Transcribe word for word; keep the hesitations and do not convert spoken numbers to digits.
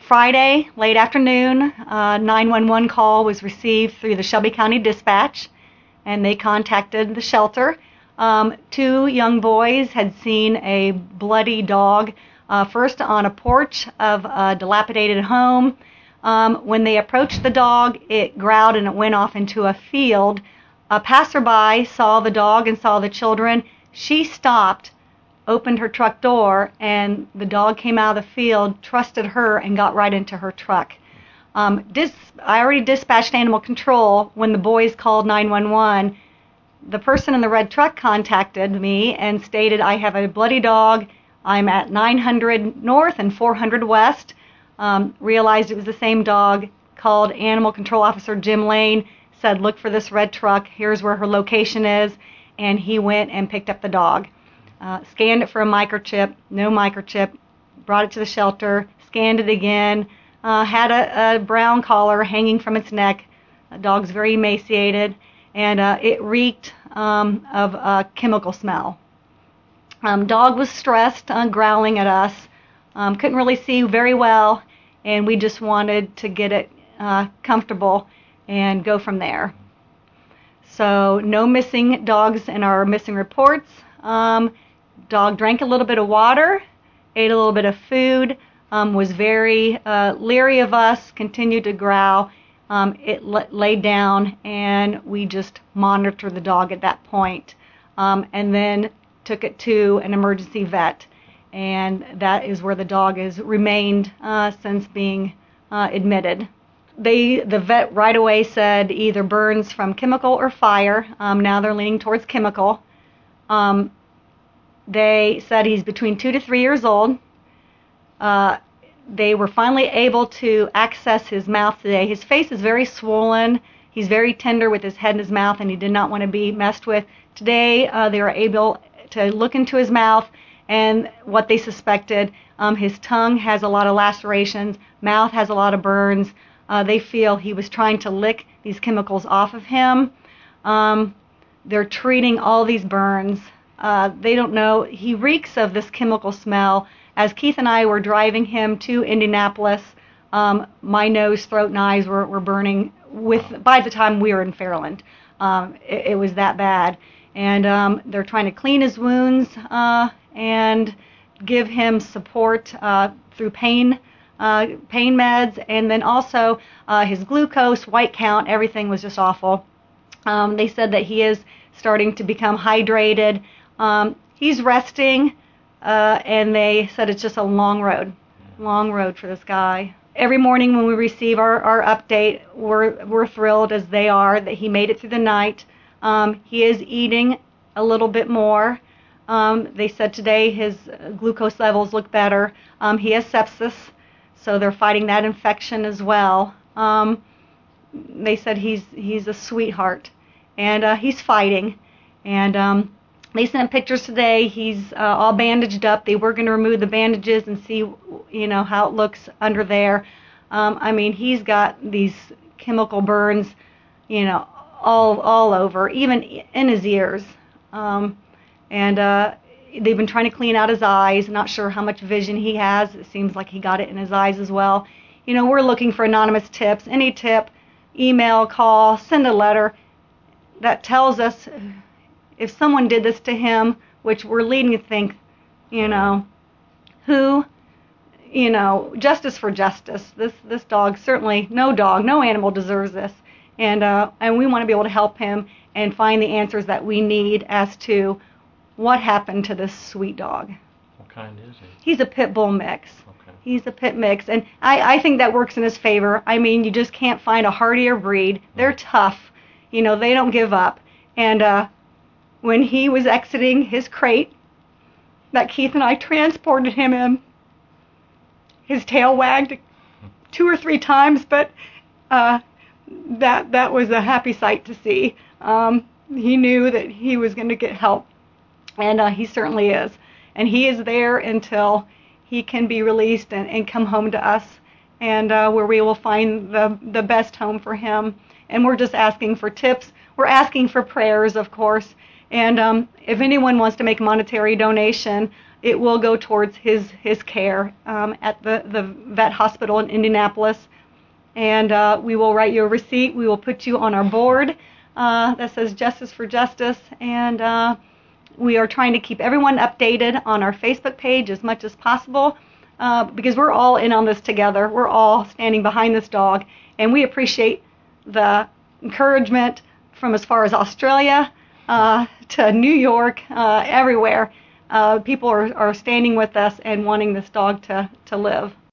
Friday, late afternoon, a nine one one call was received through the Shelby County Dispatch, and they contacted the shelter. Um, two young boys had seen a bloody dog, uh, first on a porch of a dilapidated home. Um, when they approached the dog, it growled and it went off into a field. A passerby saw the dog and saw the children. She stopped, opened her truck door, and the dog came out of the field, trusted her, and got right into her truck. Um, dis- I already dispatched animal control. When the boys called nine one one, the person in the red truck contacted me and stated, I have a bloody dog. I'm at nine hundred North and four hundred West. Um, realized it was the same dog, called Animal Control Officer Jim Lane, said, look for this red truck. Here's where her location is. And he went and picked up the dog. Uh, scanned it for a microchip, no microchip, brought it to the shelter, scanned it again, uh, had a, a brown collar hanging from its neck. The dog's very emaciated, and uh, it reeked um, of a chemical smell. Um, dog was stressed, uh, growling at us, um, couldn't really see very well, and we just wanted to get it uh, comfortable and go from there. So no missing dogs in our missing reports. Um, dog drank a little bit of water, ate a little bit of food, um, was very uh, leery of us, continued to growl. Um, it l- laid down, and we just monitored the dog at that point, um, and then took it to an emergency vet, and that is where the dog has remained uh, since being uh, admitted. They, the vet right away said either burns from chemical or fire. Um, now they're leaning towards chemical. Um, they said he's between two to three years old. Uh, they were finally able to access his mouth today. His face is very swollen. He's very tender with his head in his mouth, and he did not want to be messed with. Today, uh, they were able to look into his mouth, and what they suspected, um, his tongue has a lot of lacerations, mouth has a lot of burns. Uh, they feel he was trying to lick these chemicals off of him. Um, they're treating all these burns. Uh, they don't know. He reeks of this chemical smell. As Keith and I were driving him to Indianapolis, um, my nose, throat, and eyes were, were burning with by the time we were in Fairland. Um, it, it was that bad. And um, they're trying to clean his wounds uh, and give him support uh, through pain uh, pain meds, and then also uh, his glucose, white count, everything was just awful. Um, they said that he is starting to become hydrated. Um, he's resting, uh, and they said it's just a long road, long road for this guy. Every morning when we receive our, our update, we're, we're thrilled as they are that he made it through the night. Um, he is eating a little bit more. Um, they said today his glucose levels look better. Um, he has sepsis, so they're fighting that infection as well. Um, they said he's he's a sweetheart, and uh, he's fighting. And um, they sent pictures today. He's uh, all bandaged up. They were going to remove the bandages and see, you know, how it looks under there. Um, I mean, he's got these chemical burns, you know, all all over, even in his ears. Um, and uh, they've been trying to clean out his eyes. Not sure how much vision he has. It seems like he got it in his eyes as well. You know, we're looking for anonymous tips. Any tip, email, call, send a letter that tells us if someone did this to him, which we're leading to think, you know, who, you know, justice for justice. This this dog, certainly no dog, no animal deserves this. And uh, and we want to be able to help him and find the answers that we need as to what happened to this sweet dog. What kind is he? He's a pit bull mix. Okay. He's a pit mix, and I, I think that works in his favor. I mean, you just can't find a hardier breed. They're Mm. tough. You know, they don't give up. And uh, when he was exiting his crate that Keith and I transported him in, his tail wagged two or three times, but uh, that that was a happy sight to see. Um, he knew that he was going to get help, and uh, he certainly is. And he is there until he can be released and, and come home to us, and uh, where we will find the the best home for him. And we're just asking for tips. We're asking for prayers, of course. And um, if anyone wants to make a monetary donation, it will go towards his his care um, at the the vet hospital in Indianapolis. And uh, we will write you a receipt. We will put you on our board uh, that says Justice for Justice. And uh, we are trying to keep everyone updated on our Facebook page as much as possible uh, because we're all in on this together. We're all standing behind this dog. And we appreciate the encouragement from as far as Australia uh, to New York, uh, everywhere. Uh, people are, are standing with us and wanting this dog to, to live.